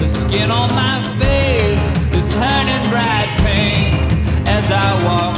skin on my face is turning bright pink as I walk